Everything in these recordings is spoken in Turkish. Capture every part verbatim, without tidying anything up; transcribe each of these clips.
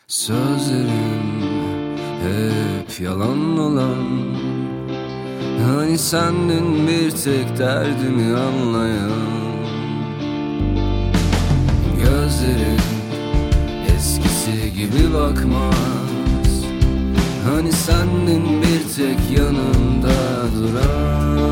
Sözlerim hep yalan olan, hani sendin bir tek derdimi anlayan. Gözlerim eskisi gibi bakmaz, hani sendin bir tek yanımda duran.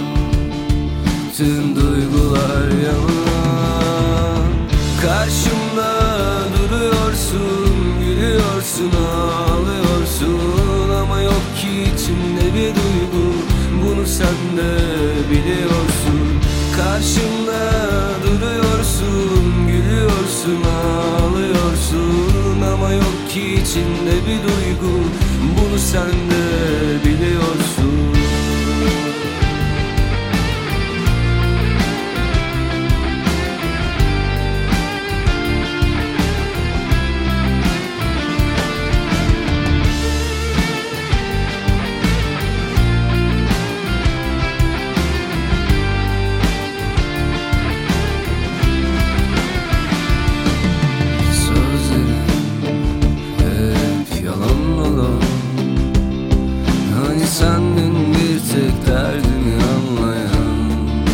Tüm duygular yalan, karşımda duruyorsun, gülüyorsun, ağlıyorsun, ama yok ki içinde bir duygu, bunu sen de biliyorsun. Karşımda duruyorsun, gülüyorsun, ağlıyorsun, ama yok ki içinde bir duygu, bunu sen de biliyorsun. Sendin bir tek derdimi anlayan.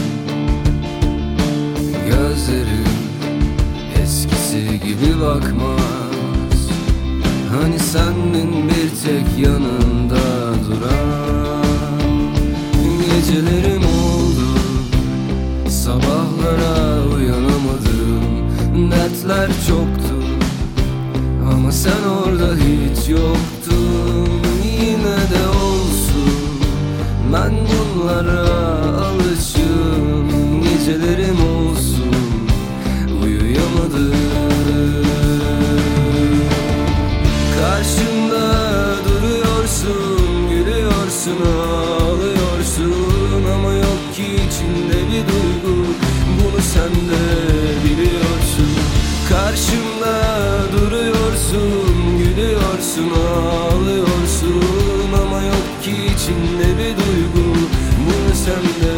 Gözlerim eskisi gibi bakmaz, hani sendin bir tek yanında duran. Gecelerim oldu, sabahlara uyanamadım. Dertler çoktu ama sen orada hiç yoktun. Yine de olsun, ben bunlara alışım. Gecelerim olsun, uyuyamadım. Karşımda duruyorsun, gülüyorsun, ağlıyorsun, ama yok ki içinde bir duygu, bunu sen de biliyorsun. Karşımda duruyorsun, gülüyorsun, ağlıyorsun, ama yok ki içinde bir duygu, bunu sen de